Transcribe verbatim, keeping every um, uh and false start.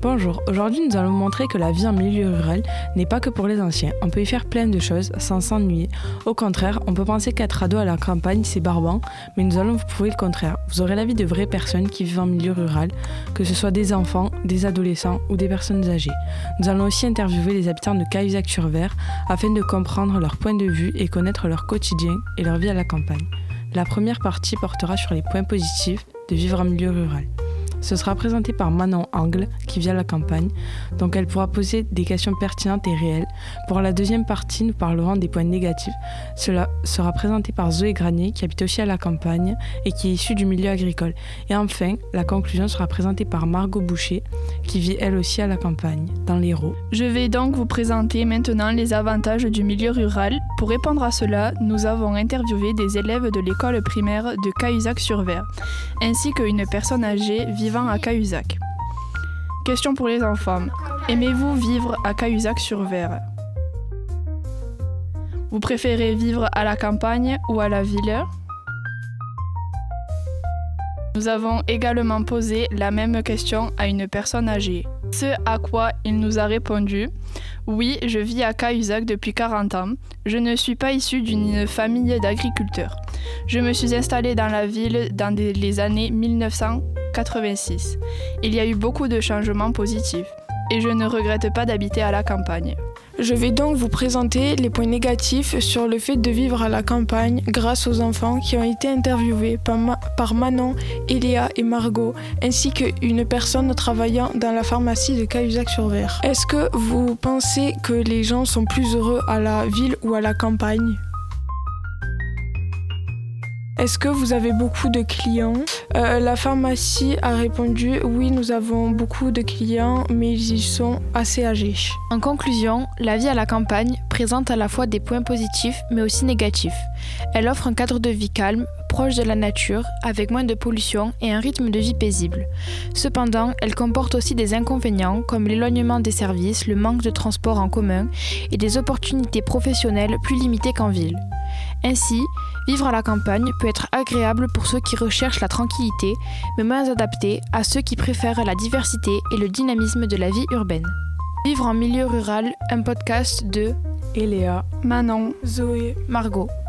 Bonjour, aujourd'hui nous allons vous montrer que la vie en milieu rural n'est pas que pour les anciens. On peut y faire plein de choses sans s'ennuyer. Au contraire, on peut penser qu'être ado à la campagne c'est barbant, mais nous allons vous prouver le contraire. Vous aurez la vie de vraies personnes qui vivent en milieu rural, que ce soit des enfants, des adolescents ou des personnes âgées. Nous allons aussi interviewer les habitants de Cahuzac-sur-Ver afin de comprendre leur point de vue et connaître leur quotidien et leur vie à la campagne. La première partie portera sur les points positifs de vivre en milieu rural. Ce sera présenté par Manon Angle, qui vit à la campagne, donc elle pourra poser des questions pertinentes et réelles. Pour la deuxième partie, nous parlerons des points négatifs. Cela sera présenté par Zoé Granier, qui habite aussi à la campagne et qui est issue du milieu agricole. Et enfin, la conclusion sera présentée par Margot Boucher, qui vit elle aussi à la campagne, dans l'Hérault. Je vais donc vous présenter maintenant les avantages du milieu rural. Pour répondre à cela, nous avons interviewé des élèves de l'école primaire de Cahuzac-sur-Ver, ainsi qu'une personne âgée vivant à Cahuzac. Question pour les enfants. Aimez-vous vivre à Cahuzac-sur-Ver ? Vous préférez vivre à la campagne ou à la ville ? Nous avons également posé la même question à une personne âgée. Ce à quoi il nous a répondu « Oui, je vis à Cahuzac depuis quarante ans. Je ne suis pas issu d'une famille d'agriculteurs. Je me suis installé dans la ville dans des, les années mille neuf cent quatre-vingt-six. Il y a eu beaucoup de changements positifs et je ne regrette pas d'habiter à la campagne. » Je vais donc vous présenter les points négatifs sur le fait de vivre à la campagne grâce aux enfants qui ont été interviewés par, Ma- par Manon, Eléa et Margot, ainsi qu'une personne travaillant dans la pharmacie de Cahuzac-sur-Ver. Est-ce que vous pensez que les gens sont plus heureux à la ville ou à la campagne ? Est-ce que vous avez beaucoup de clients ? euh, La pharmacie a répondu « Oui, nous avons beaucoup de clients, mais ils sont assez âgés. » En conclusion, la vie à la campagne présente à la fois des points positifs, mais aussi négatifs. Elle offre un cadre de vie calme, proche de la nature, avec moins de pollution et un rythme de vie paisible. Cependant, elle comporte aussi des inconvénients, comme l'éloignement des services, le manque de transport en commun et des opportunités professionnelles plus limitées qu'en ville. Ainsi, vivre à la campagne peut être agréable pour ceux qui recherchent la tranquillité, mais moins adapté à ceux qui préfèrent la diversité et le dynamisme de la vie urbaine. Vivre en milieu rural, un podcast de Eléa, Manon, Zoé, Margot.